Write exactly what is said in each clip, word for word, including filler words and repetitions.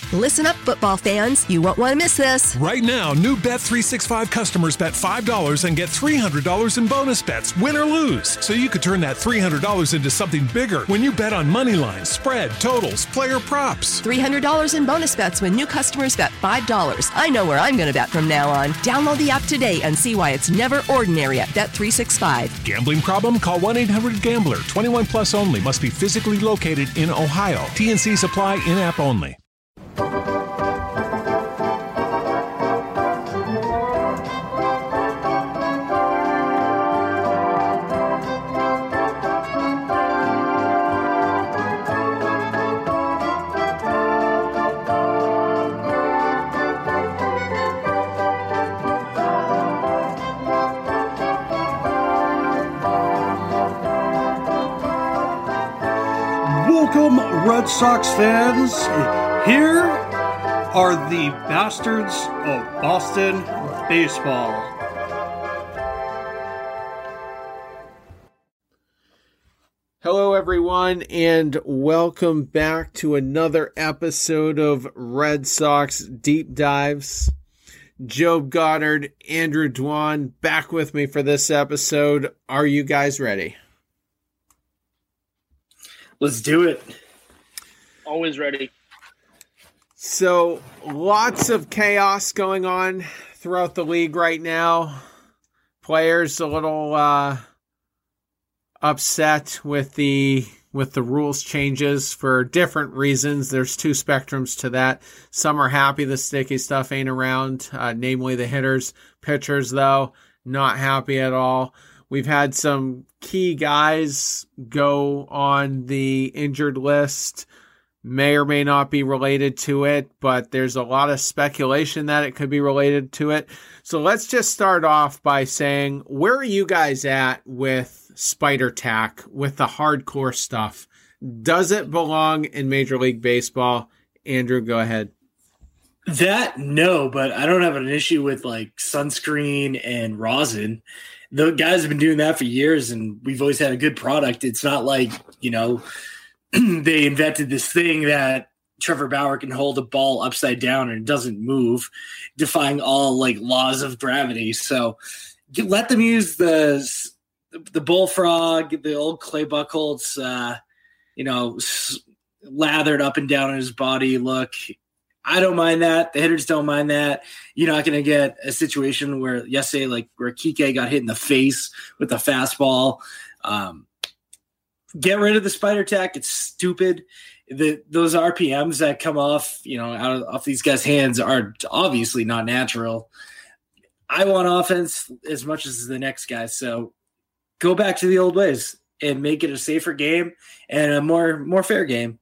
Listen up, football fans. You won't want to miss this. Right now, new Bet three sixty-five customers bet five dollars and get three hundred dollars in bonus bets, win or lose. So you could turn that three hundred dollars into something bigger when you bet on money lines, spread, totals, player props. three hundred dollars in bonus bets when new customers bet five dollars. I know where I'm going to bet from now on. Download the app today and see why it's never ordinary at Bet three sixty-five. Gambling problem? Call one eight hundred gambler. twenty-one plus only. Must be physically located in Ohio. T N C supply in-app only. Welcome, Red Sox fans. Here are the bastards of Boston baseball. Hello, everyone, and welcome back to another episode of Red Sox Deep Dives. Job Goddard, Andrew Dwan, back with me for this episode. Are you guys ready? Let's do it. Always ready. So, lots of chaos going on throughout the league right now. Players a little uh, upset with the with the rules changes for different reasons. There's two spectrums to that. Some are happy the sticky stuff ain't around, uh, namely the hitters. Pitchers, though, not happy at all. We've had some key guys go on the injured list, may or may not be related to it, but there's a lot of speculation that it could be related to it. So let's just start off by saying, where are you guys at with Spider Tack, with the hardcore stuff? Does it belong in Major League Baseball? Andrew, go ahead. That, no, but I don't have an issue with like sunscreen and rosin. The guys have been doing that for years, and we've always had a good product. It's not like, you know, they invented this thing that Trevor Bauer can hold a ball upside down and it doesn't move, defying all like laws of gravity. So let them use the the bullfrog, the old Clay Buchholz, uh, you know, lathered up and down on his body look. I don't mind that. The hitters don't mind that. You're not going to get a situation where yesterday, like where Kike got hit in the face with a fastball. Um, get rid of the Spider Tack. It's stupid. The those R P Ms that come off, you know, out of off these guys' hands are obviously not natural. I want offense as much as the next guy. So go back to the old ways and make it a safer game and a more more fair game.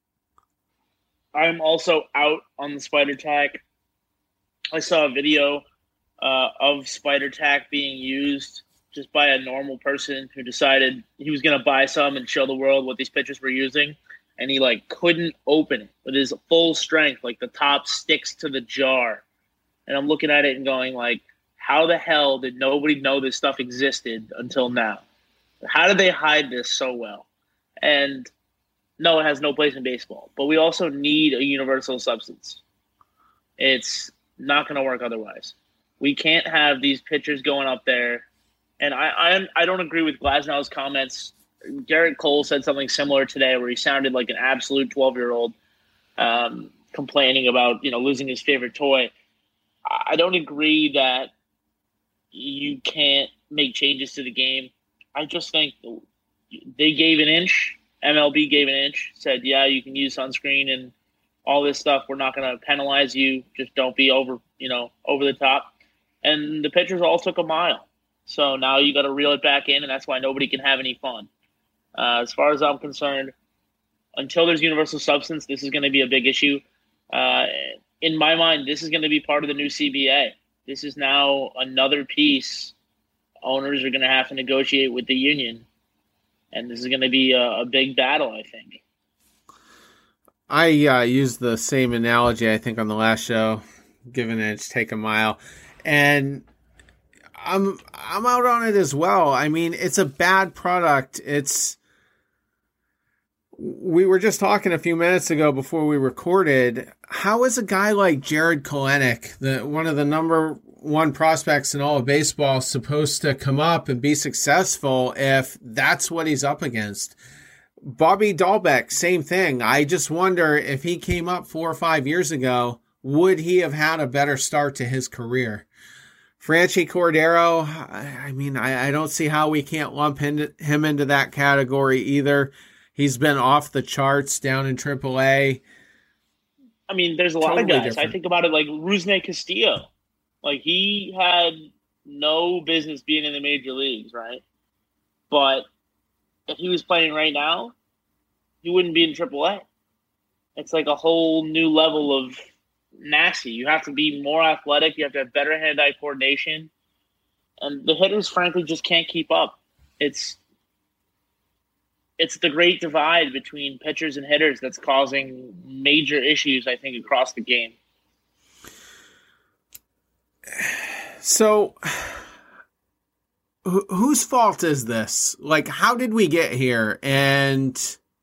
I'm also out on the Spider Tack. I saw a video uh, of Spider Tack being used just by a normal person who decided he was going to buy some and show the world what these pitchers were using, and he like couldn't open it with his full strength, like the top sticks to the jar. And I'm looking at it and going like, how the hell did nobody know this stuff existed until now? How did they hide this so well? And no, it has no place in baseball, but we also need a universal substance. It's not going to work otherwise. We can't have these pitchers going up there. And I I, I don't agree with Glasnow's comments. Garrett Cole said something similar today where he sounded like an absolute twelve-year-old um, complaining about, you know, losing his favorite toy. I don't agree that you can't make changes to the game. I just think they gave an inch. M L B gave an inch, said, yeah, you can use sunscreen and all this stuff. We're not going to penalize you. Just don't be over, you know, over the top. And the pitchers all took a mile. So now you got to reel it back in, and that's why nobody can have any fun. Uh, as far as I'm concerned, until there's universal substance, this is going to be a big issue. Uh, in my mind, this is going to be part of the new C B A. This is now another piece owners are going to have to negotiate with the union. And this is going to be a, a big battle, I think. I uh, used the same analogy, I think, on the last show, give an inch, take a mile. And I'm I'm out on it as well. I mean, it's a bad product. It's We were just talking a few minutes ago before we recorded. How is a guy like Jared Kelenic, the one of the number one prospects in all of baseball, supposed to come up and be successful if that's what he's up against? Bobby Dahlbeck, same thing. I just wonder if he came up four or five years ago, would he have had a better start to his career? Franchy Cordero, I, I mean, I, I don't see how we can't lump him, him into that category either. He's been off the charts down in triple A. I mean, there's a lot Totally of guys. different. I think about it like Rusney Castillo. Like, he had no business being in the major leagues, right? But if he was playing right now, he wouldn't be in triple A. It's like a whole new level of nasty. You have to be more athletic. You have to have better hand-eye coordination. And the hitters, frankly, just can't keep up. It's it's the great divide between pitchers and hitters that's causing major issues, I think, across the game. So, wh- whose fault is this? Like, how did we get here? And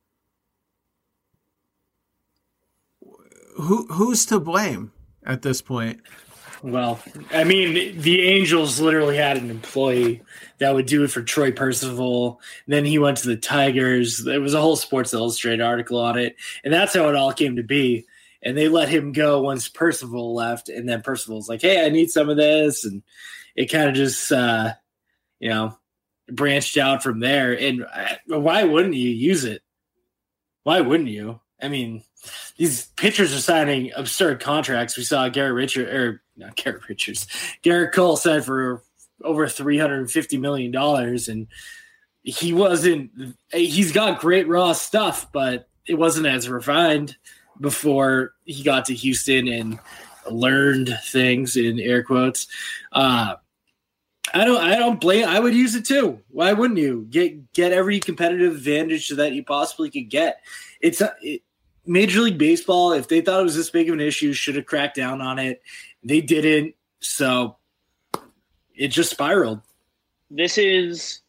who who's to blame at this point? Well, I mean, the Angels literally had an employee that would do it for Troy Percival. Then he went to the Tigers. There was a whole Sports Illustrated article on it. And that's how it all came to be. And they let him go once Percival left. And then Percival's like, hey, I need some of this. And it kind of just, uh, you know, branched out from there. And uh, why wouldn't you use it? Why wouldn't you? I mean, these pitchers are signing absurd contracts. We saw Garrett Richards, or not Garrett Richards, Garrett Cole signed for over three hundred fifty million dollars. And he wasn't, he's got great raw stuff, but it wasn't as refined before he got to Houston and learned things in air quotes. Uh, I don't, I don't blame, I would use it too. Why wouldn't you get, get every competitive advantage that you possibly could get? It's a, it, Major League Baseball, if they thought it was this big of an issue, should have cracked down on it. They didn't, so it just spiraled. This is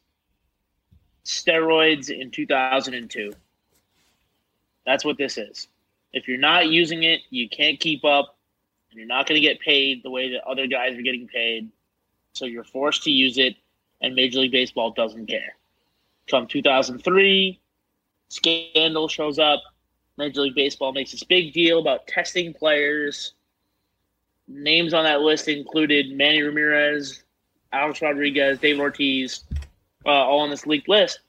steroids in two thousand two. That's what this is. If you're not using it, you can't keep up, and you're not going to get paid the way that other guys are getting paid. So you're forced to use it, and Major League Baseball doesn't care. Come two thousand three, scandal shows up. Major League Baseball makes this big deal about testing players. Names on that list included Manny Ramirez, Alex Rodriguez, Dave Ortiz, uh, all on this leaked list.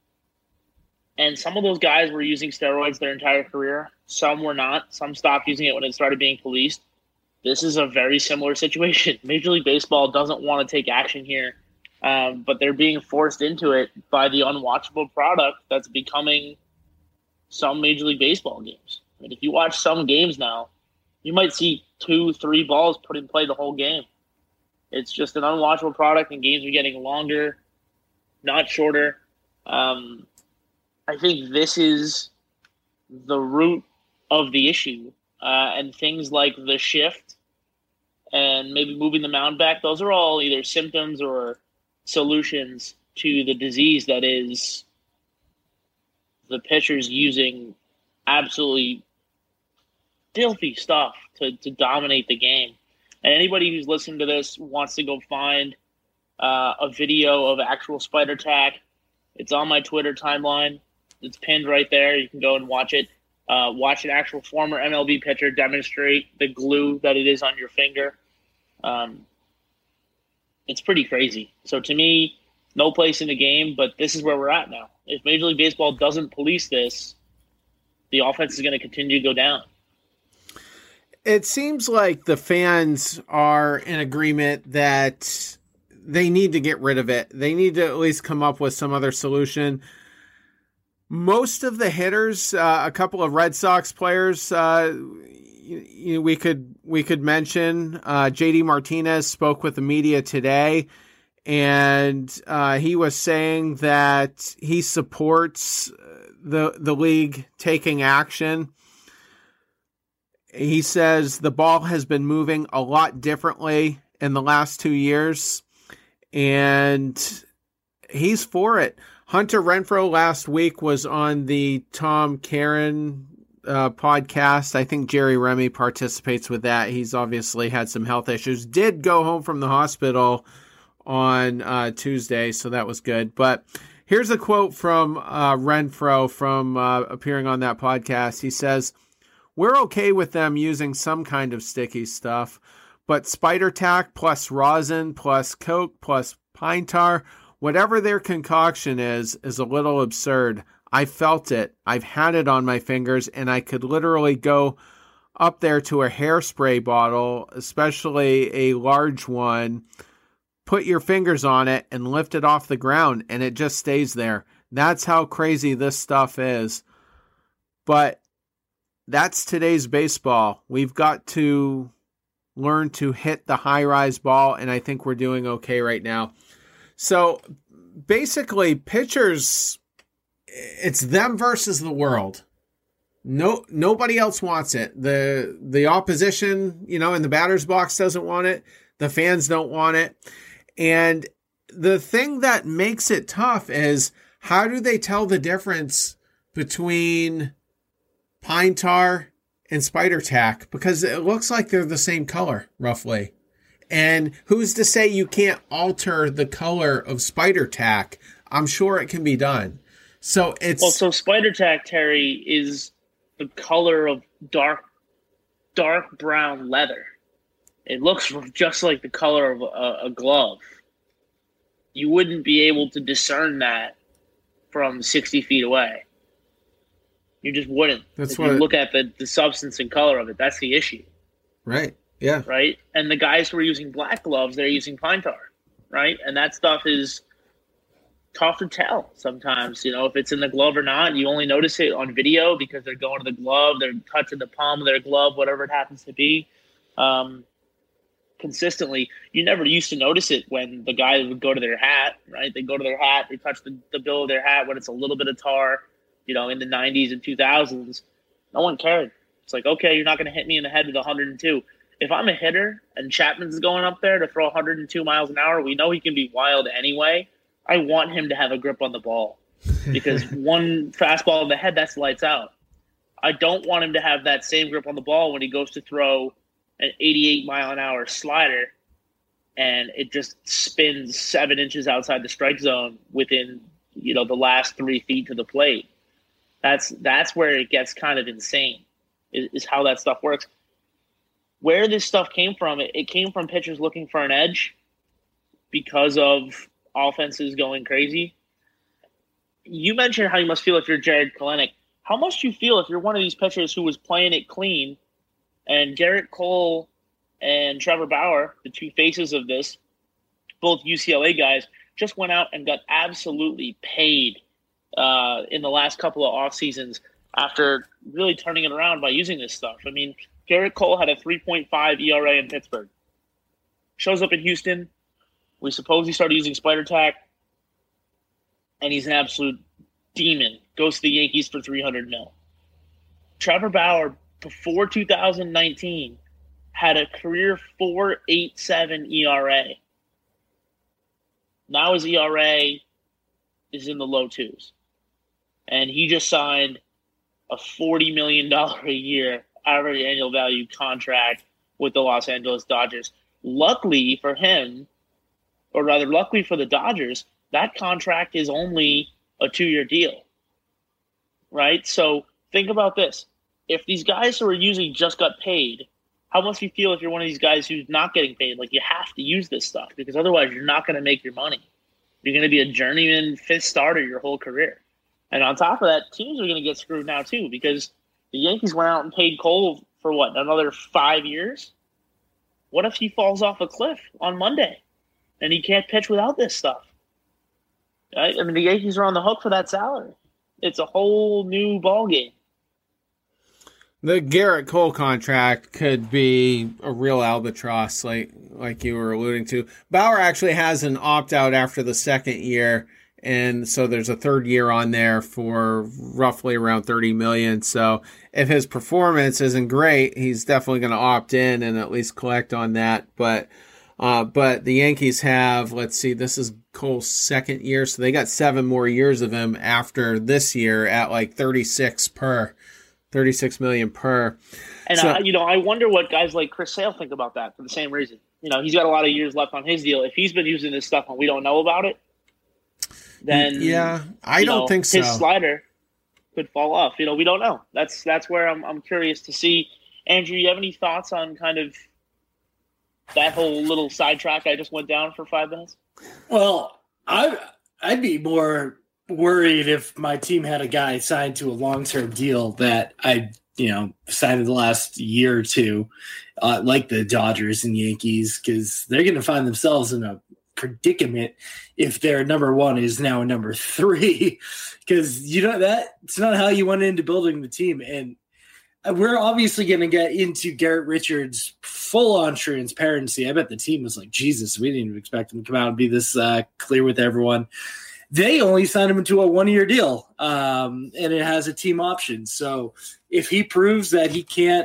And some of those guys were using steroids their entire career. Some were not. Some stopped using it when it started being policed. This is a very similar situation. Major League Baseball doesn't want to take action here, um, but they're being forced into it by the unwatchable product that's becoming some Major League Baseball games. I mean, if you watch some games now, you might see two, three balls put in play the whole game. It's just an unwatchable product, and games are getting longer, not shorter. Um, I think this is the root of the issue. Uh, and things like the shift and maybe moving the mound back, those are all either symptoms or solutions to the disease that is the pitchers using absolutely filthy stuff to, to dominate the game. And anybody who's listening to this wants to go find uh, a video of actual spider tack. It's on my Twitter timeline. It's pinned right there. You can go and watch it. Uh, watch an actual former M L B pitcher demonstrate the glue that it is on your finger. Um, it's pretty crazy. So to me, no place in the game, but this is where we're at now. If Major League Baseball doesn't police this, the offense is going to continue to go down. It seems like the fans are in agreement that they need to get rid of it. They need to at least come up with some other solution. Most of the hitters, uh, a couple of Red Sox players, uh, you, you know, we could we could mention. Uh, J D Martinez spoke with the media today, and uh, he was saying that he supports the the league taking action. He says the ball has been moving a lot differently in the last two years, and he's for it. Hunter Renfroe last week was on the Tom Karen uh, podcast. I think Jerry Remy participates with that. He's obviously had some health issues. Did go home from the hospital on uh, Tuesday, so that was good. But here's a quote from uh, Renfroe from uh, appearing on that podcast. He says, "We're okay with them using some kind of sticky stuff, but spider tack plus rosin plus coke plus pine tar, whatever their concoction is, is a little absurd. I felt it. I've had it on my fingers, and I could literally go up there to a hairspray bottle, especially a large one, put your fingers on it and lift it off the ground, and it just stays there. That's how crazy this stuff is." But that's today's baseball. We've got to learn to hit the high-rise ball, and I think we're doing okay right now. So basically, pitchers, it's them versus the world. No, nobody else wants it. The the opposition, you know, in the batter's box doesn't want it. The fans don't want it. And the thing that makes it tough is, how do they tell the difference between pine tar and spider tack? Because it looks like they're the same color, roughly. And who's to say you can't alter the color of spider tack? I'm sure it can be done. So it's well. So spider tack, Terry, is the color of dark, dark brown leather. It looks just like the color of a, a glove. You wouldn't be able to discern that from sixty feet away. You just wouldn't. That's if what you it, look at the, the substance and color of it. That's the issue. Right. Yeah. Right. And the guys who are using black gloves, they're using pine tar. Right. And that stuff is tough to tell sometimes, you know, if it's in the glove or not. You only notice it on video because they're going to the glove, they're touching the palm of their glove, whatever it happens to be. Um, consistently, you never used to notice it when the guy would go to their hat, right? They go to their hat, they touch the, the bill of their hat when it's a little bit of tar, you know, in the nineties and two thousands. No one cared. It's like, okay, you're not going to hit me in the head with one hundred two. If I'm a hitter and Chapman's going up there to throw one hundred two miles an hour, we know he can be wild anyway. I want him to have a grip on the ball because one fastball in the head, that's lights out. I don't want him to have that same grip on the ball when he goes to throw an eighty-eight mile an hour slider and it just spins seven inches outside the strike zone within, you know, the last three feet to the plate. That's that's where it gets kind of insane, is, is how that stuff works. Where this stuff came from, it, it came from pitchers looking for an edge because of offenses going crazy. You mentioned how you must feel if you're Jared Kelenic. How must you feel if you're one of these pitchers who was playing it clean, and Garrett Cole and Trevor Bauer, the two faces of this, both U C L A guys, just went out and got absolutely paid uh, in the last couple of off seasons after really turning it around by using this stuff? I mean, Garrett Cole had a three point five E R A in Pittsburgh. Shows up in Houston. We suppose he started using spider tack, and he's an absolute demon. Goes to the Yankees for three hundred mil. Trevor Bauer, before two thousand nineteen, had a career four point eight seven E R A. Now his E R A is in the low twos. And he just signed a forty million dollars a year average annual value contract with the Los Angeles Dodgers. Luckily for him, or rather luckily for the Dodgers, that contract is only a two-year deal, right? So think about this. If these guys who are using just got paid, how must you feel if you're one of these guys who's not getting paid? Like, you have to use this stuff because otherwise you're not going to make your money. You're going to be a journeyman fifth starter your whole career. And on top of that, teams are going to get screwed now too because the Yankees went out and paid Cole for, what, another five years? What if he falls off a cliff on Monday and he can't pitch without this stuff? Right? I mean, the Yankees are on the hook for that salary. It's a whole new ballgame. The Garrett Cole contract could be a real albatross, like like you were alluding to. Bauer actually has an opt-out after the second year, and so there's a third year on there for roughly around thirty million dollars. So if his performance isn't great, he's definitely going to opt in and at least collect on that. But Uh, but the Yankees have, let's see, this is Cole's second year, so they got seven more years of him after this year at like thirty-six per, thirty-six million per. And so, uh, you know, I wonder what guys like Chris Sale think about that for the same reason. You know, he's got a lot of years left on his deal. If he's been using this stuff and we don't know about it, then yeah, I don't know, think so. His slider could fall off. You know, we don't know. That's that's where I'm I'm curious to see. Andrew, you have any thoughts on kind of that whole little sidetrack I just went down for five minutes? Well, I I'd be more worried if my team had a guy signed to a long term deal that I you know signed in the last year or two, uh, like the Dodgers and Yankees, because they're going to find themselves in a predicament if their number one is now a number three, because you know that it's not how you went into building the team. And we're obviously going to get into Garrett Richards' full-on transparency. I bet the team was like, Jesus, we didn't even expect him to come out and be this uh, clear with everyone. They only signed him into a one-year deal, um, and it has a team option. So if he proves that he can't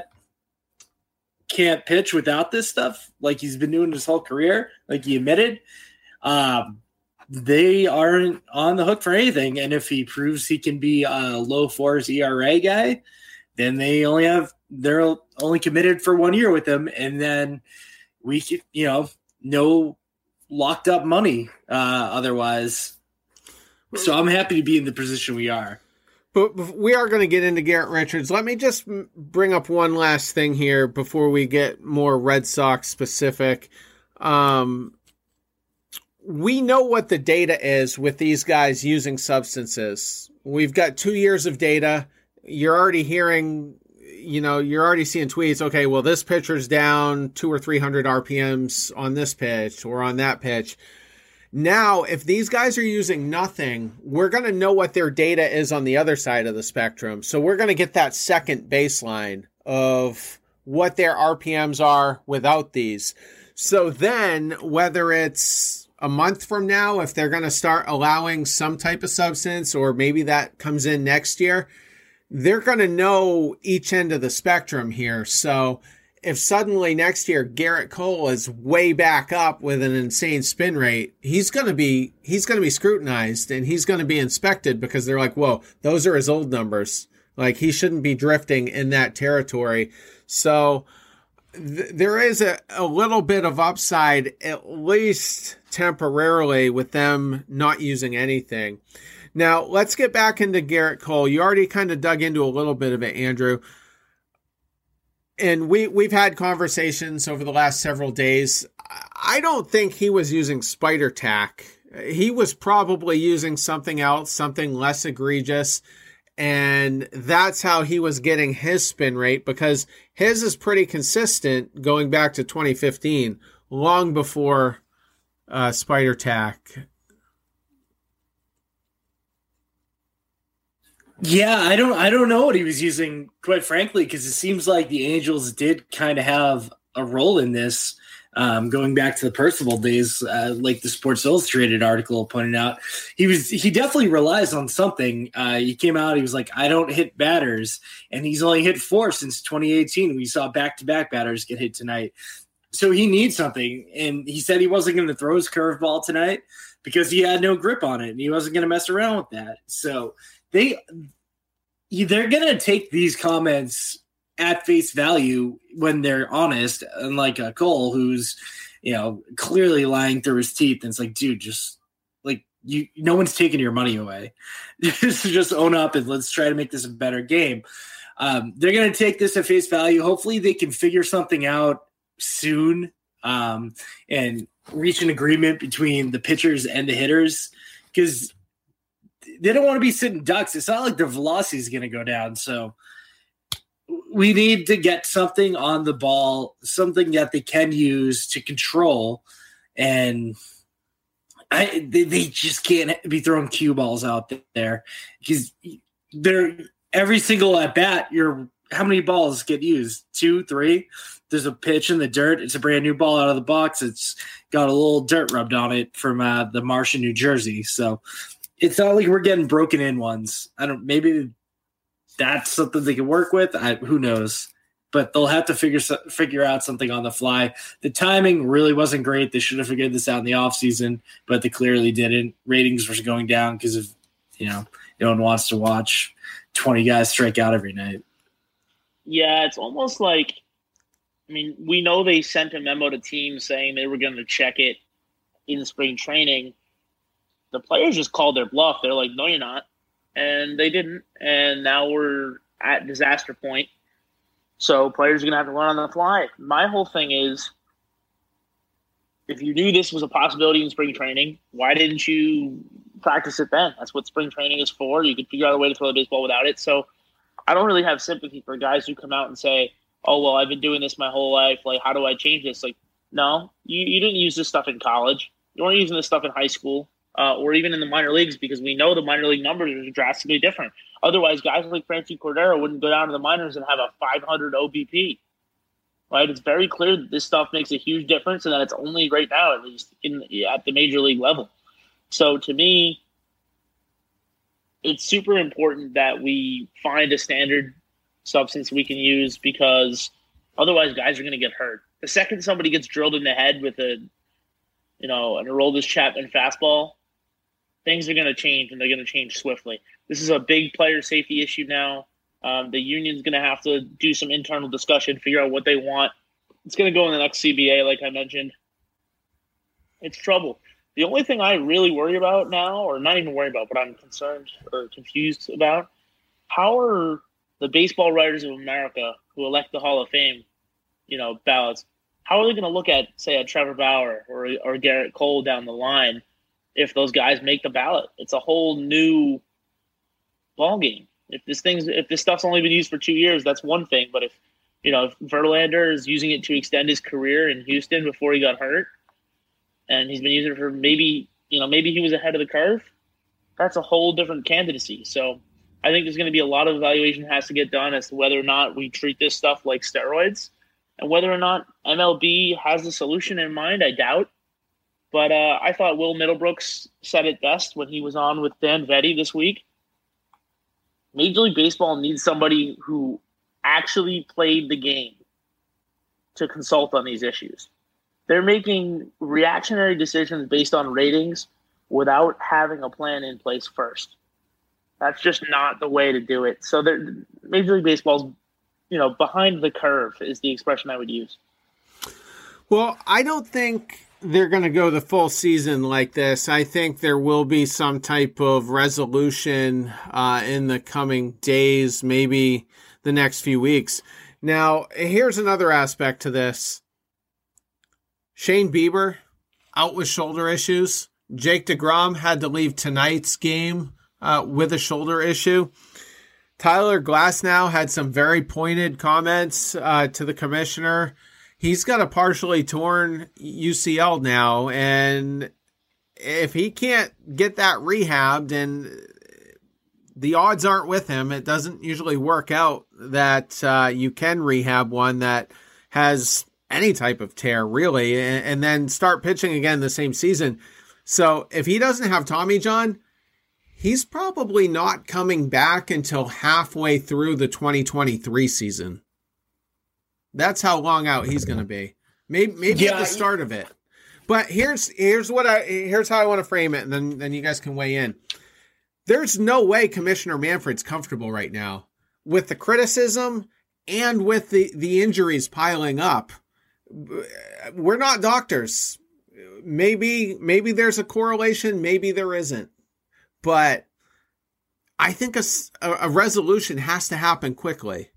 can't pitch without this stuff, like he's been doing his whole career, like he admitted, um, they aren't on the hook for anything. And if he proves he can be a low fours E R A guy, then they only have they're only committed for one year with him, and then we could, you know, no locked up money uh, otherwise. So I'm happy to be in the position we are. But we are going to get into Garrett Richards. Let me just bring up one last thing here before we get more Red Sox specific. Um, we know what the data is with these guys using substances. We've got two years of data. You're already hearing, you know, you're already seeing tweets. Okay, well, this pitcher's down two or three hundred R P Ms on this pitch or on that pitch. Now, if these guys are using nothing, we're going to know what their data is on the other side of the spectrum. So we're going to get that second baseline of what their R P Ms are without these. So then, whether it's a month from now, if they're going to start allowing some type of substance, or maybe that comes in next year, they're going to know each end of the spectrum here. So if suddenly next year Garrett Cole is way back up with an insane spin rate, he's going to be he's going to be scrutinized and he's going to be inspected, because they're like, whoa, those are his old numbers. Like, he shouldn't be drifting in that territory. So th- there is a, a little bit of upside, at least temporarily, with them not using anything. Now, let's get back into Garrett Cole. You already kind of dug into a little bit of it, Andrew. And we, we've had conversations over the last several days. I don't think he was using spider tack. He was probably using something else, something less egregious. And that's how he was getting his spin rate, because his is pretty consistent going back to twenty fifteen, long before uh, spider tack. Yeah, I don't I don't know what he was using, quite frankly, because it seems like the Angels did kind of have a role in this, um, going back to the Percival days, uh, like the Sports Illustrated article pointed out. He was he definitely relies on something. Uh, he came out, he was like, I don't hit batters, and he's only hit four since twenty eighteen. We saw back-to-back batters get hit tonight. So he needs something, and he said he wasn't going to throw his curveball tonight because he had no grip on it, and he wasn't going to mess around with that. So They they're gonna take these comments at face value when they're honest, unlike a Cole who's, you know, clearly lying through his teeth. And it's like, dude, just like you, no one's taking your money away. just, just own up and let's try to make this a better game. Um, they're gonna take this at face value. Hopefully, they can figure something out soon um, and reach an agreement between the pitchers and the hitters, because they don't want to be sitting ducks. It's not like their velocity is going to go down. So we need to get something on the ball, something that they can use to control. And I, they, they just can't be throwing cue balls out there, because they're every single at bat. You're how many balls get used? Two, three. There's a pitch in the dirt. It's a brand new ball out of the box. It's got a little dirt rubbed on it from uh, the marsh in New Jersey. So it's not like we're getting broken in ones. I don't. Maybe that's something they can work with. I, who knows? but they'll have to figure figure out something on the fly. The timing really wasn't great. They should have figured this out in the offseason, but they clearly didn't. Ratings were going down because of, you know, no one wants to watch twenty guys strike out every night. Yeah, it's almost like, I mean, we know they sent a memo to teams saying they were going to check it in spring training. The players just called their bluff. They're like, no, you're not. And they didn't. And now we're at disaster point. So players are going to have to learn on the fly. My whole thing is, if you knew this was a possibility in spring training, why didn't you practice it then? That's what spring training is for. You could figure out a way to throw the baseball without it. So I don't really have sympathy for guys who come out and say, oh, well, I've been doing this my whole life. Like, how do I change this? Like, no, you, you didn't use this stuff in college. You weren't using this stuff in high school uh, or even in the minor leagues, because we know the minor league numbers are drastically different. Otherwise, guys like Franchi Cordero wouldn't go down to the minors and have a five hundred O B P. Right? It's very clear that this stuff makes a huge difference, and that it's only right now, at least in at the major league level. So to me, it's super important that we find a standard substance we can use, because otherwise guys are going to get hurt. The second somebody gets drilled in the head with a, you know, an Aroldis Chapman fastball, things are going to change, and they're going to change swiftly. This is a big player safety issue now. Um, the union's going to have to do some internal discussion, figure out what they want. It's going to go in the next C B A, like I mentioned. It's trouble. The only thing I really worry about now, or not even worry about, but I'm concerned or confused about, how are the baseball writers of America who elect the Hall of Fame, you know, ballots, how are they going to look at, say, a Trevor Bauer or or Garrett Cole down the line if those guys make the ballot? It's a whole new ballgame. If this thing's if this stuff's only been used for two years, that's one thing. But if you know if Verlander is using it to extend his career in Houston before he got hurt, and he's been using it for maybe you know maybe he was ahead of the curve, that's a whole different candidacy. So I think there's going to be a lot of evaluation that has to get done as to whether or not we treat this stuff like steroids, and whether or not M L B has a solution in mind. I doubt. But uh, I thought Will Middlebrooks said it best when he was on with Dan Vetty this week. Major League Baseball needs somebody who actually played the game to consult on these issues. They're making reactionary decisions based on ratings without having a plan in place first. That's just not the way to do it. So Major League Baseball's, you know, behind the curve is the expression I would use. Well, I don't think they're going to go the full season like this. I think there will be some type of resolution uh, in the coming days, maybe the next few weeks. Now, here's another aspect to this. Shane Bieber out with shoulder issues. Jake DeGrom had to leave tonight's game uh, with a shoulder issue. Tyler Glasnow had some very pointed comments uh, to the commissioner. He's got a partially torn U C L now, and if he can't get that rehabbed, and the odds aren't with him, it doesn't usually work out that uh, you can rehab one that has any type of tear, really, and, and then start pitching again the same season. So if he doesn't have Tommy John, he's probably not coming back until halfway through the twenty twenty-three season. That's how long out he's going to be. Maybe maybe yeah, at the start of it. But here's here's what I here's how I want to frame it, and then, then you guys can weigh in. There's no way Commissioner Manfred's comfortable right now with the criticism and with the, the injuries piling up. We're not doctors. Maybe maybe there's a correlation, maybe there isn't. But I think a, a resolution has to happen quickly.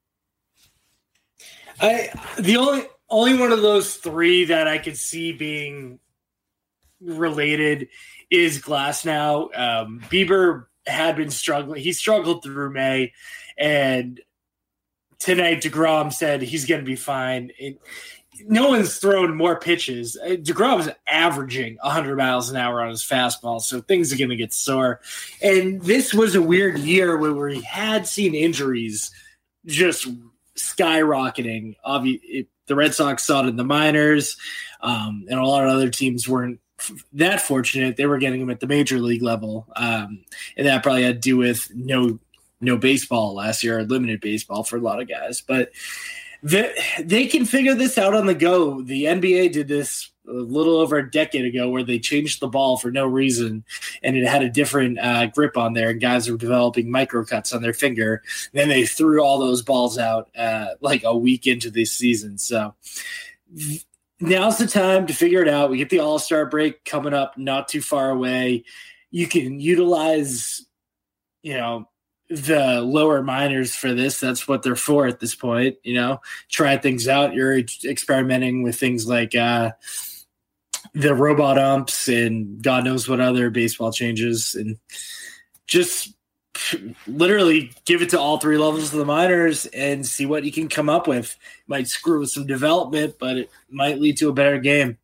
I the only only one of those three that I could see being related is Glasnow. Um, Bieber had been struggling; he struggled through May, and tonight DeGrom said he's going to be fine. It, no one's thrown more pitches. DeGrom's averaging one hundred miles an hour on his fastball, so things are going to get sore. And this was a weird year where we had seen injuries just skyrocketing. Obviously, the Red Sox saw it in the minors, um, and a lot of other teams weren't that fortunate. They were getting them at the major league level, um, and that probably had to do with no no baseball last year, or limited baseball for a lot of guys. But The, they can figure this out on the go. The N B A did this a little over a decade ago where they changed the ball for no reason, and it had a different uh, grip on there, and guys were developing microcuts on their finger. Then they threw all those balls out uh, like a week into this season. So now's the time to figure it out. We get the All-Star break coming up not too far away. You can utilize, you know, the lower minors for this. That's what they're for at this point, you know, try things out. You're experimenting with things like uh, the robot umps and God knows what other baseball changes, and just literally give it to all three levels of the minors and see what you can come up with. Might screw with some development, but it might lead to a better game.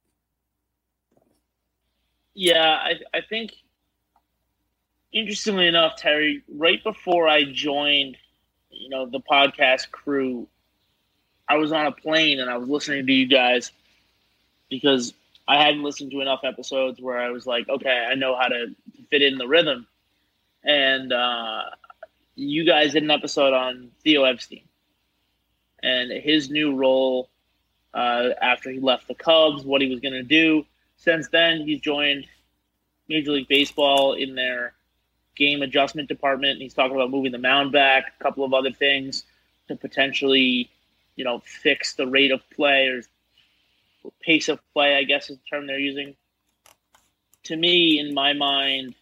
Yeah, I, I think, interestingly enough, Terry, right before I joined, you know, the podcast crew, I was on a plane and I was listening to you guys because I hadn't listened to enough episodes where I was like, okay, I know how to fit in the rhythm. And uh, you guys did an episode on Theo Epstein and his new role uh, after he left the Cubs, what he was going to do. Since then, he's joined Major League Baseball in their game adjustment department. He's talking about moving the mound back, a couple of other things to potentially, you know, fix the rate of play or pace of play, I guess is the term they're using. To me, in my mind,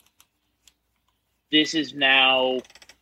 this is now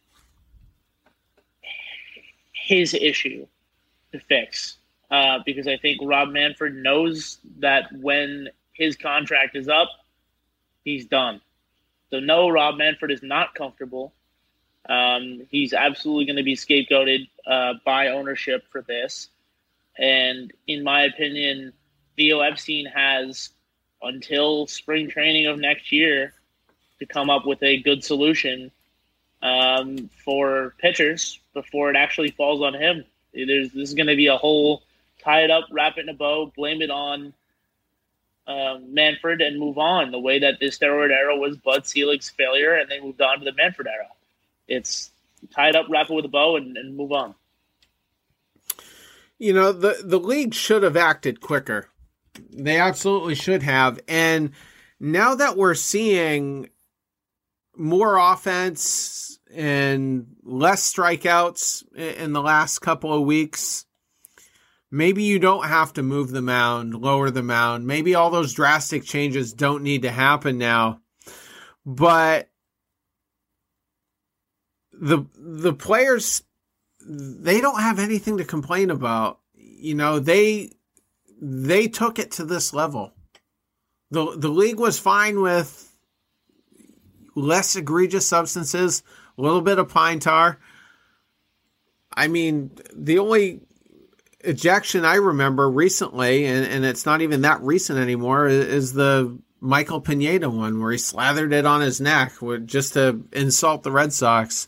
his issue to fix. Uh, because I think Rob Manfred knows that when his contract is up, he's done. So no, Rob Manfred is not comfortable. Um, he's absolutely going to be scapegoated uh, by ownership for this. And in my opinion, Theo Epstein has until spring training of next year to come up with a good solution um, for pitchers before it actually falls on him. There's, this is going to be a whole tie it up, wrap it in a bow, blame it on Um, Manfred and move on, the way that the steroid era was Bud Selig's failure, and they moved on to the Manfred era. It's tie it up, wrap it with a bow, and, and move on. You know, the, the league should have acted quicker. They absolutely should have. And now that we're seeing more offense and less strikeouts in the last couple of weeks, maybe you don't have to move the mound, lower the mound. Maybe all those drastic changes don't need to happen now. But the the players, they don't have anything to complain about. You know, they they took it to this level. The the league was fine with less egregious substances, a little bit of pine tar. I mean, the only ejection I remember recently, and, and it's not even that recent anymore, is the Michael Pineda one where he slathered it on his neck just to insult the Red Sox.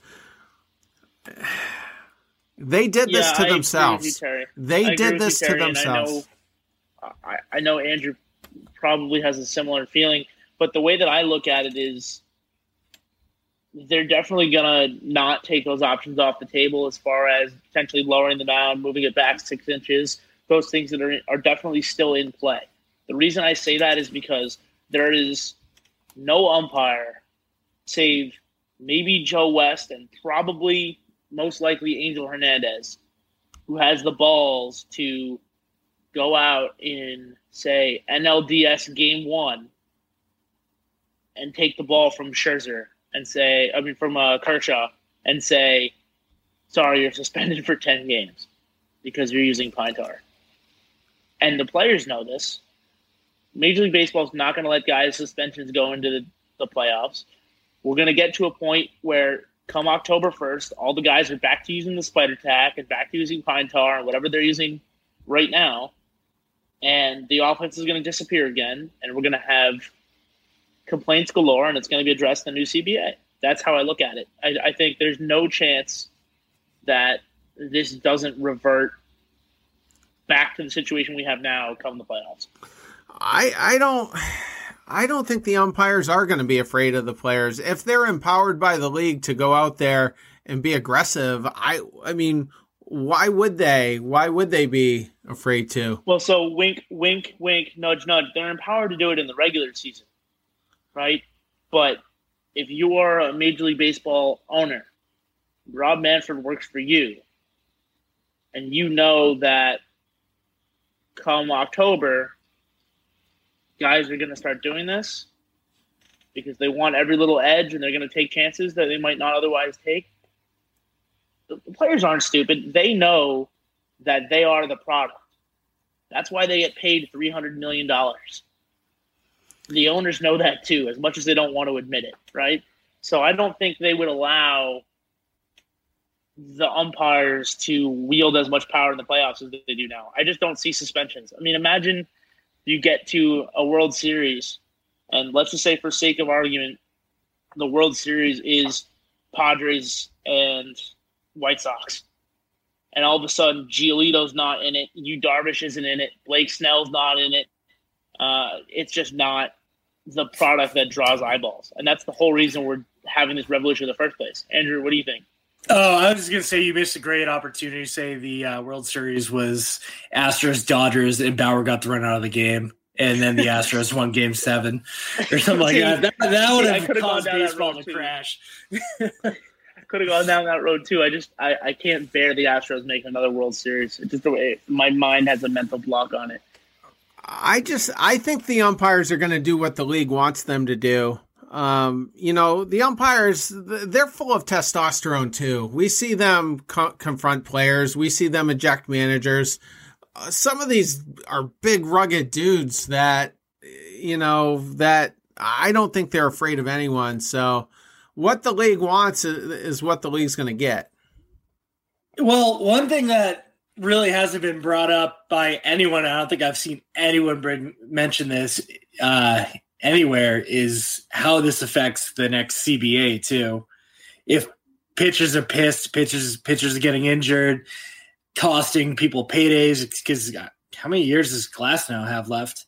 They did yeah, this to I themselves. You, they I did this you, to themselves. I know, I, I know Andrew probably has a similar feeling, but the way that I look at it is they're definitely going to not take those options off the table as far as potentially lowering the mound, moving it back six inches, those things that are, are definitely still in play. The reason I say that is because there is no umpire, save maybe Joe West and probably most likely Angel Hernandez, who has the balls to go out in, say, N L D S game one and take the ball from Scherzer and say, I mean, from uh, Kershaw, and say, sorry, you're suspended for ten games because you're using pine tar. And the players know this. Major League Baseball is not going to let guys' suspensions go into the, the playoffs. We're going to get to a point where come October first, all the guys are back to using the spider tack and back to using pine tar and whatever they're using right now. And the offense is going to disappear again, and we're going to have complaints galore, and it's going to be addressed in the new C B A. That's how I look at it. I, I think there's no chance that this doesn't revert back to the situation we have now come the playoffs. I I don't I don't think the umpires are going to be afraid of the players. If they're empowered by the league to go out there and be aggressive, I I mean, Why would they? Why would they be afraid to? Well, so wink, wink, wink, nudge, nudge. They're empowered to do it in the regular season, right? But if you are a Major League Baseball owner, Rob Manfred works for you, and you know that come October, guys are going to start doing this because they want every little edge and they're going to take chances that they might not otherwise take. The players aren't stupid. They know that they are the product. That's why they get paid three hundred million dollars. The owners know that too, as much as they don't want to admit it, right? So I don't think they would allow the umpires to wield as much power in the playoffs as they do now. I just don't see suspensions. I mean, imagine you get to a World Series, and let's just say for sake of argument, the World Series is Padres and White Sox. And all of a sudden, Giolito's not in it. Yu Darvish isn't in it. Blake Snell's not in it. Uh, it's just not the product that draws eyeballs. And that's the whole reason we're having this revolution in the first place. Andrew, what do you think? Oh, I was just going to say you missed a great opportunity to say the uh, World Series was Astros, Dodgers, and Bauer got thrown out of the game. And then the Astros won game seven or something like that. That, that would have caused baseball to crash. Could have gone down that road too. I just I, I can't bear the Astros making another World Series. It's just the way my mind has a mental block on it. I just I think the umpires are going to do what the league wants them to do. Um, you know, the umpires, they're full of testosterone too. We see them co- confront players. We see them eject managers. Uh, some of these are big, rugged dudes that, you know, that I don't think they're afraid of anyone. So what the league wants is, is what the league's going to get. Well, one thing that really hasn't been brought up by anyone, I don't think I've seen anyone bring, mention this uh, anywhere, is how this affects the next C B A too. If pitchers are pissed, pitchers pitchers are getting injured, costing people paydays, because how many years does Glass now have left?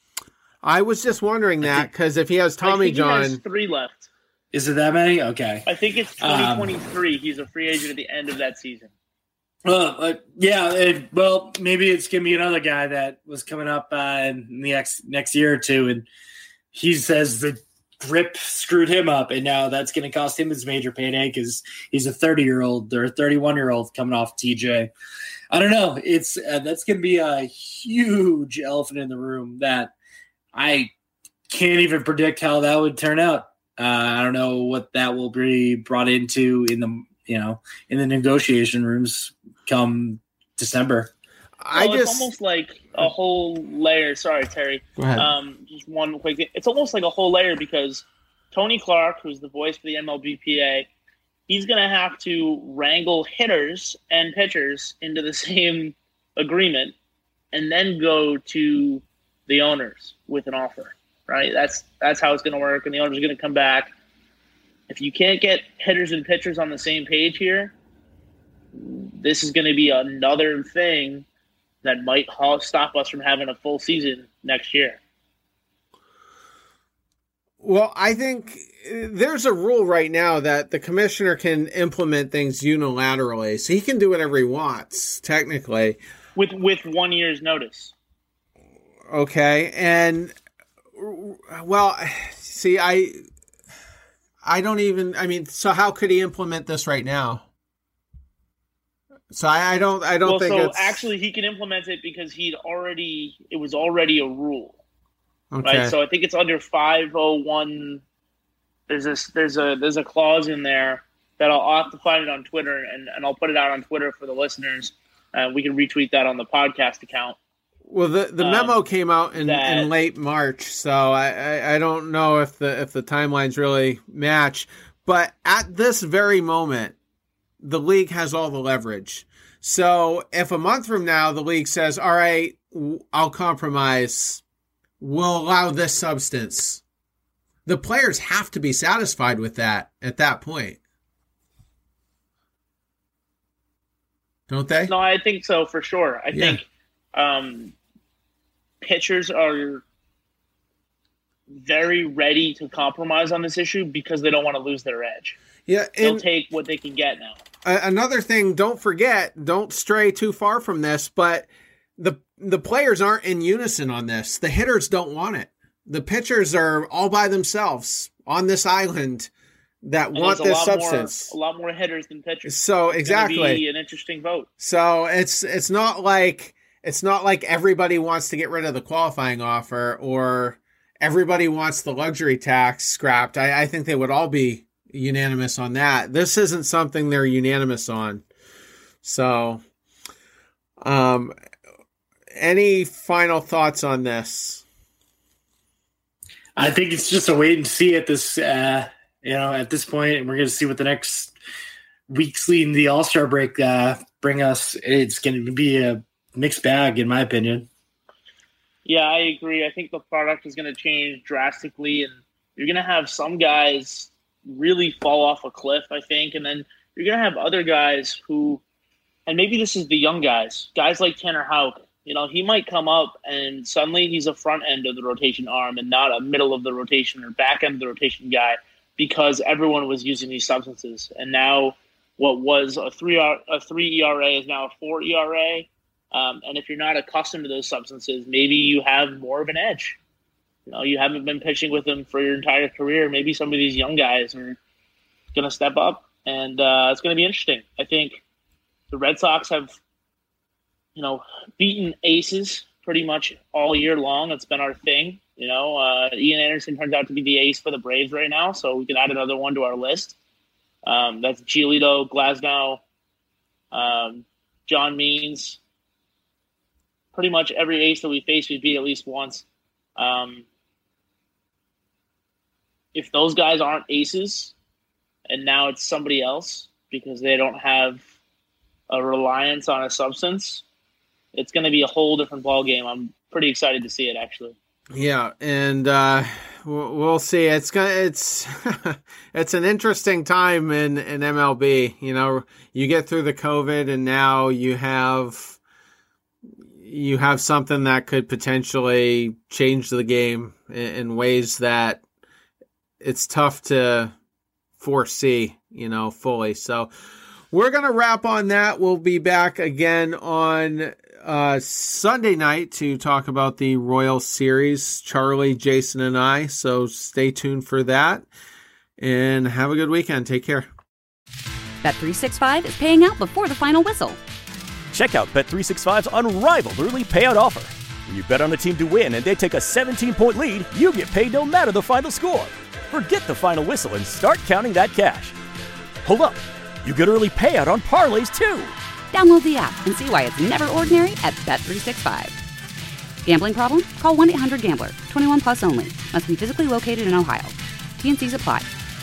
I was just wondering that, because if he has Tommy John, he has three left. Is it that many? Okay. I think it's twenty twenty-three. Um, He's a free agent at the end of that season. Well, uh, yeah. It, well, maybe it's going to be another guy that was coming up uh, in the next, next year or two, and he says the grip screwed him up, and now that's going to cost him his major payday because he's a thirty-year-old or a thirty-one-year-old coming off T J. I don't know. It's uh, that's going to be a huge elephant in the room that I can't even predict how that would turn out. Uh, I don't know what that will be brought into in the you know in the negotiation rooms come December. I well, just it's almost like a whole layer. Sorry, Terry. Go ahead. Um, just one quick thing. It's almost like a whole layer because Tony Clark, who's the voice for the M L B P A, he's going to have to wrangle hitters and pitchers into the same agreement, and then go to the owners with an offer. Right, that's that's how it's going to work, and the owners are going to come back. If you can't get hitters and pitchers on the same page here, this is going to be another thing that might stop us from having a full season next year. Well, I think there's a rule right now that the commissioner can implement things unilaterally, so he can do whatever he wants, technically. With with one year's notice. Okay, and... Well, see, I, I don't even. I mean, so how could he implement this right now? So I, I don't. I don't well, think. So it's... actually, he can implement it because he'd already. It was already a rule, okay. Right? So I think it's under five oh one. There's a there's a there's a clause in there that I'll, I'll have to find it on Twitter and, and I'll put it out on Twitter for the listeners. Uh, we can retweet that on the podcast account. Well, the, the memo um, came out in, that, in late March, so I, I, I don't know if the if the timelines really match. But at this very moment, the league has all the leverage. So if a month from now the league says, all right, I'll compromise, we'll allow this substance, the players have to be satisfied with that at that point. Don't they? No, I think so for sure. I yeah. think um, pitchers are very ready to compromise on this issue because they don't want to lose their edge. Yeah, and they'll take what they can get now. another thing, don't forget, don't stray too far from this, but the the players aren't in unison on this. The hitters don't want it. The pitchers are all by themselves on this island that and want this substance. More, a lot more hitters than pitchers. So it's exactly, be an interesting vote. So it's it's not like it's not like everybody wants to get rid of the qualifying offer or everybody wants the luxury tax scrapped. I, I think they would all be unanimous on that. This isn't something they're unanimous on. So, um, any final thoughts on this? I think it's just a wait and see at this, uh, you know, at this point, and we're going to see what the next weeks leading the All-Star break uh, bring us. It's going to be a mixed bag, in my opinion. Yeah, I agree. I think the product is going to change drastically, and you're going to have some guys really fall off a cliff, I think, and then you're going to have other guys who, and maybe this is the young guys, guys like Tanner Houck. You know, he might come up and suddenly he's a front end of the rotation arm and not a middle of the rotation or back end of the rotation guy because everyone was using these substances. And now what was a three a three E R A is now a four E R A. Um, and if you're not accustomed to those substances, maybe you have more of an edge. You know, you haven't been pitching with them for your entire career. Maybe some of these young guys are going to step up, and uh, it's going to be interesting. I think the Red Sox have, you know, beaten aces pretty much all year long. It's been our thing. You know, uh, Ian Anderson turns out to be the ace for the Braves right now, so we can add another one to our list. Um, that's Giolito, Glasnow, um, John Means. Pretty much every ace that we face, we beat at least once. Um, if those guys aren't aces, and now it's somebody else because they don't have a reliance on a substance, it's going to be a whole different ballgame. I'm pretty excited to see it, actually. Yeah, and uh, we'll see. It's gonna, it's it's an interesting time in, in M L B. You know, you get through the COVID, and now you have you have something that could potentially change the game in, in ways that it's tough to foresee, you know, fully. So we're going to wrap on that. We'll be back again on uh, Sunday night to talk about the Royal Series, Charlie, Jason, and I. So stay tuned for that and have a good weekend. Take care. Bet three sixty-five is paying out before the final whistle. Check out Bet three sixty-five's unrivaled early payout offer. When you bet on a team to win and they take a seventeen-point lead, you get paid no matter the final score. Forget the final whistle and start counting that cash. Hold up. You get early payout on parlays, too. Download the app and see why it's never ordinary at Bet three sixty-five. Gambling problem? Call one eight hundred gambler. twenty-one plus only. Must be physically located in Ohio. T N Cs apply.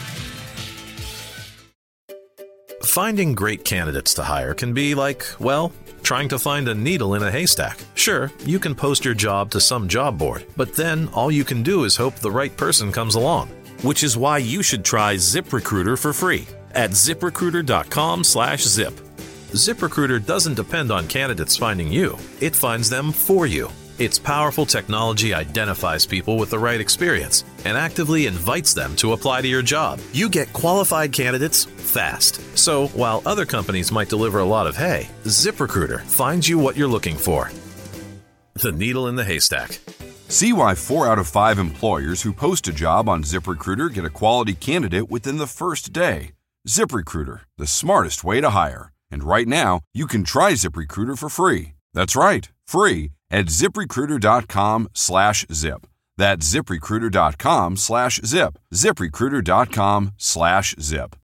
Finding great candidates to hire can be like, well, trying to find a needle in a haystack. Sure, you can post your job to some job board, but then all you can do is hope the right person comes along. Which is why you should try ZipRecruiter for free at ZipRecruiter.com slash zip. ZipRecruiter doesn't depend on candidates finding you. It finds them for you. Its powerful technology identifies people with the right experience and actively invites them to apply to your job. You get qualified candidates fast. So while other companies might deliver a lot of hay, ZipRecruiter finds you what you're looking for. The needle in the haystack. See why four out of five employers who post a job on ZipRecruiter get a quality candidate within the first day. ZipRecruiter, the smartest way to hire. And right now, you can try ZipRecruiter for free. That's right, free at ZipRecruiter.com slash zip. That's ZipRecruiter.com slash zip. ZipRecruiter.com slash zip.